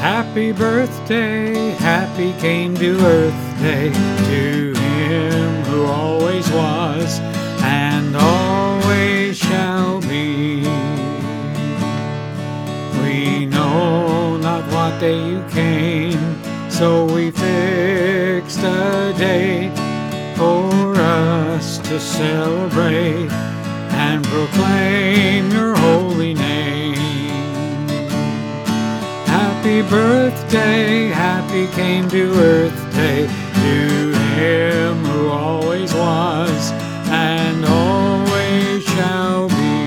Happy birthday, happy came to earth day, to him who always was and always shall be. We know not what day you came, so we fixed a date for us to celebrate and proclaim your holy name. Happy birthday, happy came to earth day, to him who always was and always shall be.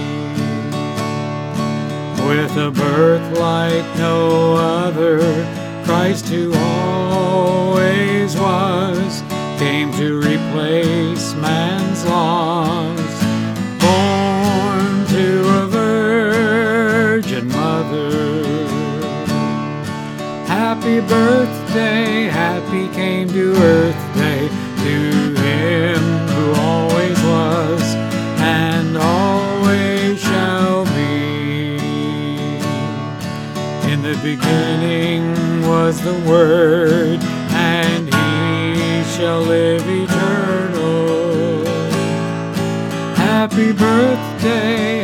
With a birth like no other, Christ who always was, came to replace man's loss, born to a virgin mother. Happy birthday, happy came to earth day, to him who always was and always shall be. In the beginning was the Word, and he shall live eternal. Happy birthday,